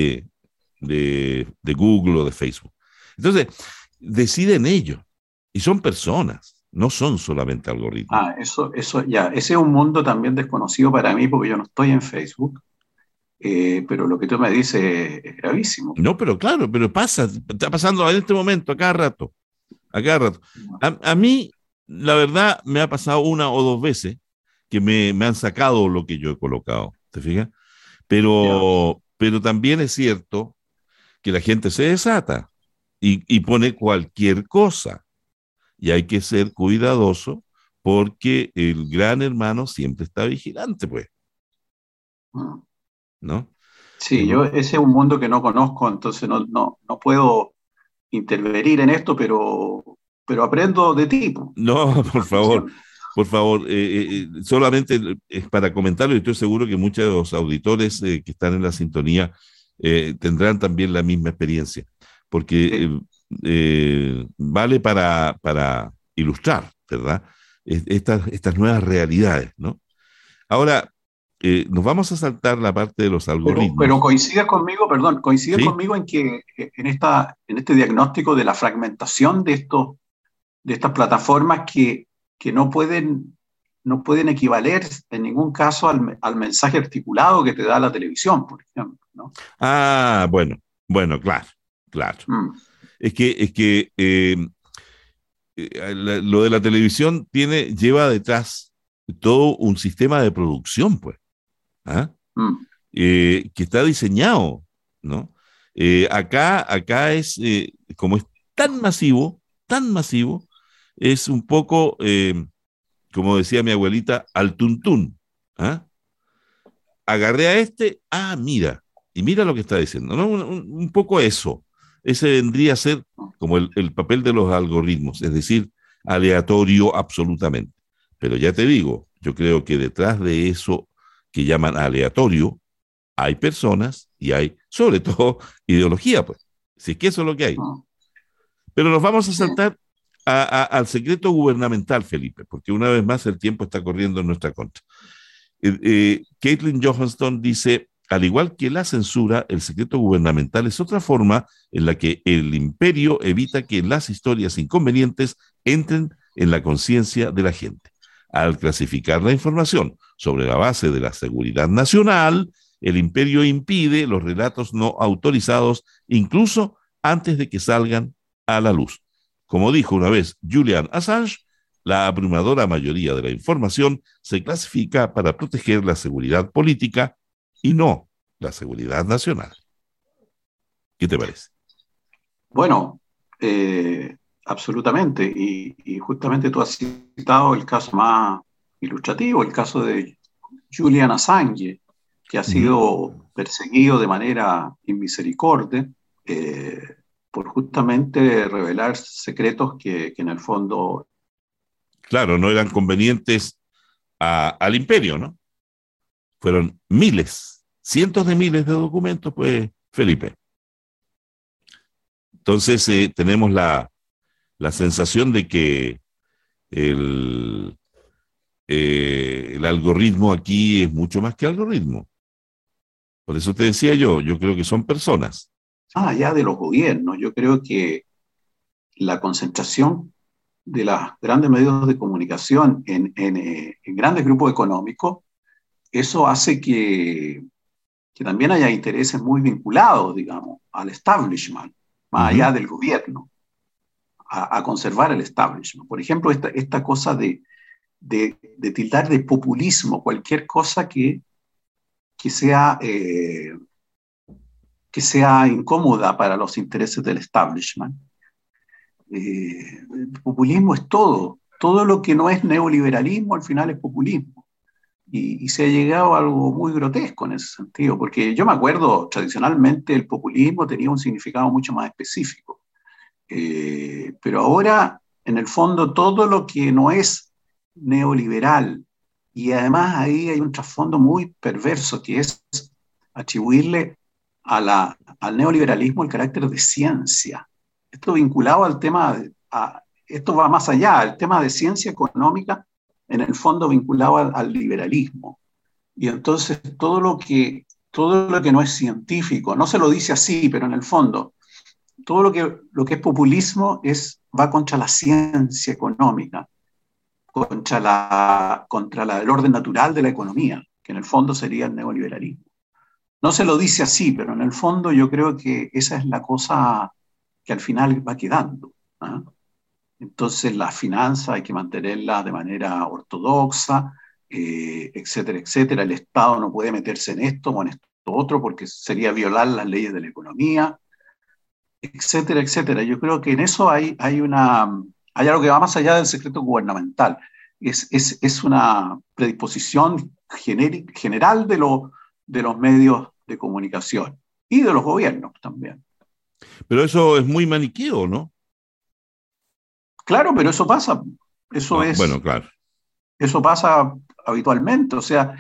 de Google o de Facebook. Entonces, deciden ellos y son personas, no son solamente algoritmos. Ya. Ese es un mundo también desconocido para mí porque yo no estoy en Facebook, pero lo que tú me dices es gravísimo. No, pero claro, pero está pasando en este momento, a cada rato, a cada rato. A mí, la verdad, me ha pasado 1 o 2 veces que me han sacado lo que yo he colocado, ¿te fijas? Ya. Pero también es cierto que la gente se desata y pone cualquier cosa. Y hay que ser cuidadoso porque el gran hermano siempre está vigilante, pues, Mm. ¿no? Sí, En- ese es un mundo que no conozco, entonces no puedo intervenir en esto, pero aprendo de ti, po, no, de tu reflexión. por favor, solamente es para comentarlo y estoy seguro que muchos de los auditores que están en la sintonía tendrán también la misma experiencia, porque Sí. vale para ilustrar, ¿verdad? Estas nuevas realidades, ¿no? Ahora, nos vamos a saltar la parte de los Pero algoritmos, coincides conmigo, perdón, coincides ¿sí? conmigo en que en este diagnóstico de la fragmentación de estas plataformas que no pueden equivaler en ningún caso al mensaje articulado que te da la televisión, por ejemplo, ¿no? Ah, bueno, bueno, claro, claro. Mm, Es que lo de la televisión lleva detrás todo un sistema de producción, pues, ¿ah? mm, Que está diseñado, ¿no? Acá como es tan masivo, es un poco, como decía mi abuelita, al tuntún, ¿ah? Agarré a este, mira, y mira lo que está diciendo, ¿no? Un poco eso. Ese vendría a ser como el papel de los algoritmos, es decir, aleatorio absolutamente. Pero ya te digo, yo creo que detrás de eso que llaman aleatorio, hay personas y hay, sobre todo, ideología, pues. Si es que eso es lo que hay. mm, Pero nos vamos a sí. saltar al secreto gubernamental, Felipe, porque una vez más el tiempo está corriendo en nuestra contra. Caitlin Johansson dice, al igual que la censura, el secreto gubernamental es otra forma en la que el imperio evita que las historias inconvenientes entren en la conciencia de la gente. Al clasificar la información sobre la base de la seguridad nacional, el imperio impide los relatos no autorizados incluso antes de que salgan a la luz. Como dijo una vez Julian Assange, la abrumadora mayoría de la información se clasifica para proteger la seguridad política y no la seguridad nacional. ¿Qué te parece? Bueno, absolutamente. Y justamente tú has citado el caso más ilustrativo, el caso de Julian Assange, que ha Uh -huh. sido perseguido de manera inmisericordia eh, por justamente revelar secretos que en el fondo... Claro, no eran convenientes al imperio, ¿no? Fueron miles, cientos de miles de documentos, pues, Felipe. Entonces tenemos la sensación de que el, el algoritmo aquí es mucho más que algoritmo. Por eso te decía yo creo que son personas. Más allá de los gobiernos, yo creo que la concentración de los grandes medios de comunicación en grandes grupos económicos, eso hace que también haya intereses muy vinculados, digamos, al establishment, Uh más -huh. allá del gobierno, a conservar el establishment. Por ejemplo, esta cosa de tildar de populismo cualquier cosa que sea, eh, que sea incómoda para los intereses del establishment. El populismo es todo. Todo lo que no es neoliberalismo al final es populismo. Y se ha llegado a algo muy grotesco en ese sentido, porque yo me acuerdo, tradicionalmente el populismo tenía un significado mucho más específico. Pero ahora, en el fondo, todo lo que no es neoliberal, y además ahí hay un trasfondo muy perverso, que es atribuirle al neoliberalismo el carácter de ciencia. Esto vinculado al tema, esto va más allá, el tema de ciencia económica, en el fondo vinculado al liberalismo. Y entonces todo lo que no es científico, no se lo dice así, pero en el fondo, todo lo que es populismo va contra la ciencia económica, contra el orden natural de la economía, que en el fondo sería el neoliberalismo. No se lo dice así, pero en el fondo yo creo que esa es la cosa que al final va quedando, ¿eh? Entonces la finanza hay que mantenerla de manera ortodoxa, etcétera, etcétera. El Estado no puede meterse en esto o en esto otro porque sería violar las leyes de la economía, etcétera, etcétera. Yo creo que en eso hay algo que va más allá del secreto gubernamental. Es una predisposición general de los medios de comunicación y de los gobiernos también. Pero eso es muy maniqueo, ¿no? Claro, pero eso pasa. Eso es. Bueno, claro. Eso pasa habitualmente. O sea,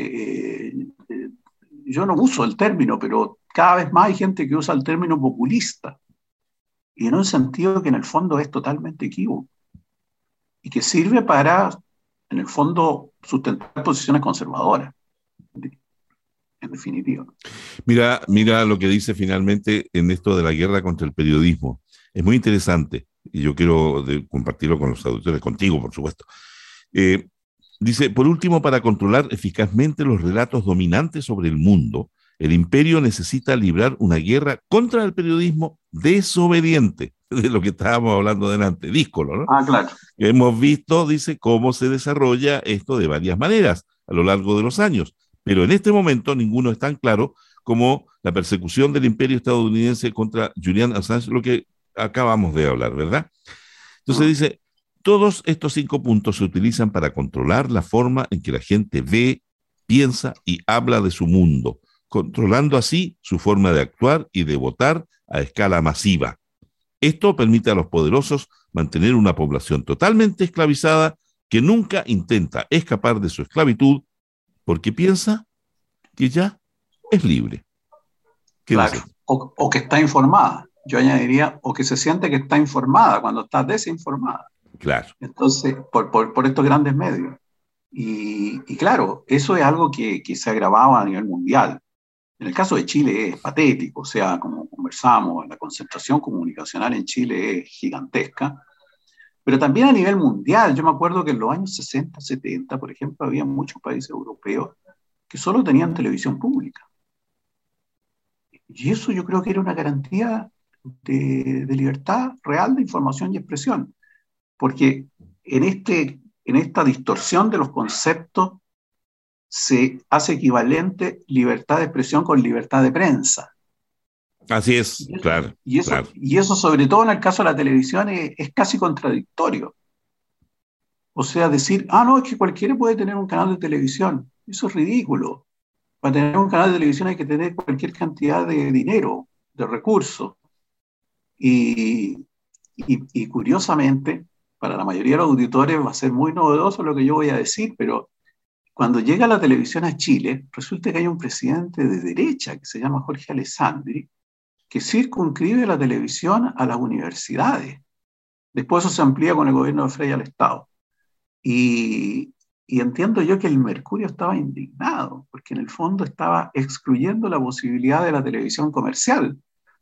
yo no uso el término, pero cada vez más hay gente que usa el término populista. Y en un sentido que en el fondo es totalmente equívoco. Y que sirve para, en el fondo, sustentar posiciones conservadoras. En definitiva. Mira lo que dice finalmente en esto de la guerra contra el periodismo. Es muy interesante y yo quiero compartirlo con los auditores, contigo, por supuesto. Dice, por último, para controlar eficazmente los relatos dominantes sobre el mundo, el imperio necesita librar una guerra contra el periodismo desobediente, de lo que estábamos hablando delante, díscolo, ¿no? Claro. Hemos visto, dice, cómo se desarrolla esto de varias maneras a lo largo de los años. Pero en este momento ninguno es tan claro como la persecución del imperio estadounidense contra Julian Assange, lo que acabamos de hablar, ¿verdad? Entonces dice, todos estos 5 puntos se utilizan para controlar la forma en que la gente ve, piensa y habla de su mundo, controlando así su forma de actuar y de votar a escala masiva. Esto permite a los poderosos mantener una población totalmente esclavizada que nunca intenta escapar de su esclavitud porque piensa que ya es libre. Claro, o que está informada. Yo añadiría, o que se siente que está informada cuando está desinformada. Claro. Entonces, por estos grandes medios. Y claro, eso es algo que se agravaba a nivel mundial. En el caso de Chile es patético, o sea, como conversamos, la concentración comunicacional en Chile es gigantesca. Pero también a nivel mundial, yo me acuerdo que en los años 60, 70, por ejemplo, había muchos países europeos que solo tenían televisión pública. Y eso yo creo que era una garantía de libertad real de información y expresión. Porque en esta distorsión de los conceptos se hace equivalente libertad de expresión con libertad de prensa. Así es, claro. Y eso, sobre todo en el caso de la televisión, es casi contradictorio. O sea, decir, no, es que cualquiera puede tener un canal de televisión. Eso es ridículo. Para tener un canal de televisión hay que tener cualquier cantidad de dinero, de recursos. Y curiosamente, para la mayoría de los auditores va a ser muy novedoso lo que yo voy a decir, pero cuando llega la televisión a Chile, resulta que hay un presidente de derecha que se llama Jorge Alessandri, que circunscribe la televisión a las universidades. Después eso se amplía con el gobierno de Frei al Estado. Y entiendo yo que el Mercurio estaba indignado, porque en el fondo estaba excluyendo la posibilidad de la televisión comercial.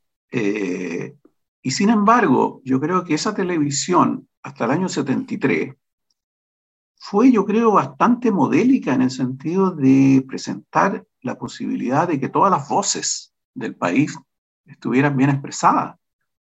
Y sin embargo, yo creo que esa televisión, hasta el año 73, fue, yo creo, bastante modélica en el sentido de presentar la posibilidad de que todas las voces del país estuvieran bien expresadas.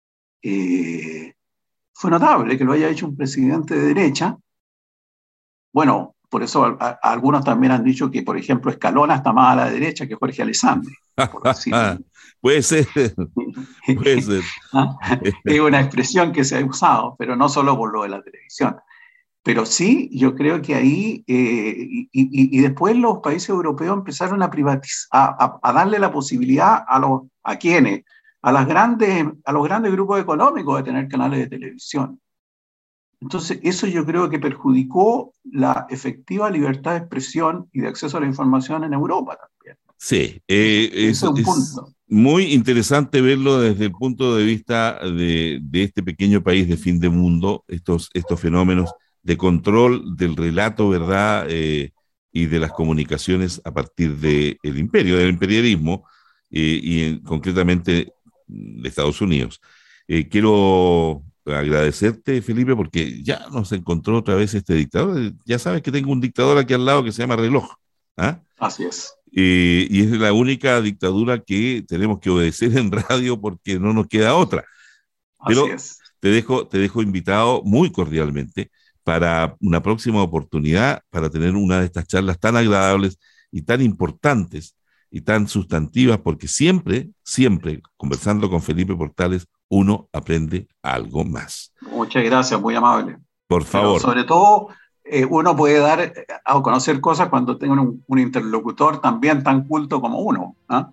Fue notable que lo haya hecho un presidente de derecha. Bueno, por eso algunos también han dicho que, por ejemplo, Escalona está más a la derecha que Jorge Alessandri. Puede ser. Puede ser. Es una expresión que se ha usado, pero no solo por lo de la televisión. Pero sí, yo creo que ahí, y después los países europeos empezaron a privatizar, a darle la posibilidad ¿a quiénes? A los grandes grupos económicos de tener canales de televisión. Entonces, eso yo creo que perjudicó la efectiva libertad de expresión y de acceso a la información en Europa también. Sí, es muy interesante verlo desde el punto de vista de este pequeño país de fin de mundo, estos fenómenos de control del relato, ¿verdad? Y de las comunicaciones a partir del imperio, del imperialismo, concretamente de Estados Unidos. Quiero agradecerte, Felipe, porque ya nos encontró otra vez este dictador. Ya sabes que tengo un dictador aquí al lado que se llama reloj. Así es. Y es la única dictadura que tenemos que obedecer en radio porque no nos queda otra. Pero así es. Te dejo invitado muy cordialmente para una próxima oportunidad, para tener una de estas charlas tan agradables y tan importantes y tan sustantivas, porque siempre, siempre, conversando con Felipe Portales, uno aprende algo más. Muchas gracias, muy amable. Por favor. Pero sobre todo, uno puede dar a conocer cosas cuando tenga un interlocutor también tan culto como uno.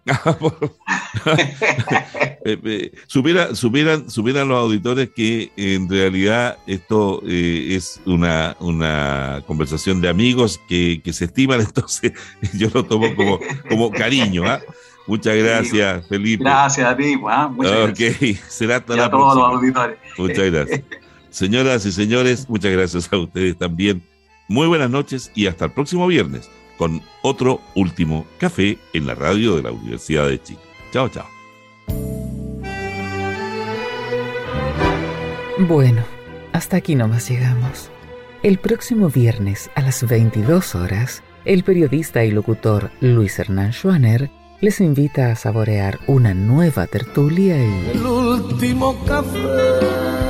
Supieran los auditores que en realidad esto es una conversación de amigos que se estiman, entonces yo lo tomo como cariño. Muchas gracias, Felipe. Gracias a ti. Muchas gracias. Será hasta y la a todos próxima. los auditores. Muchas gracias. Señoras y señores, muchas gracias a ustedes también. Muy buenas noches y hasta el próximo viernes con otro último café en la radio de la Universidad de Chile. Chao, chao. Bueno, hasta aquí nomás llegamos. El próximo viernes a las 22 horas, el periodista y locutor Luis Hernán Schwanner les invita a saborear una nueva tertulia y... El último café.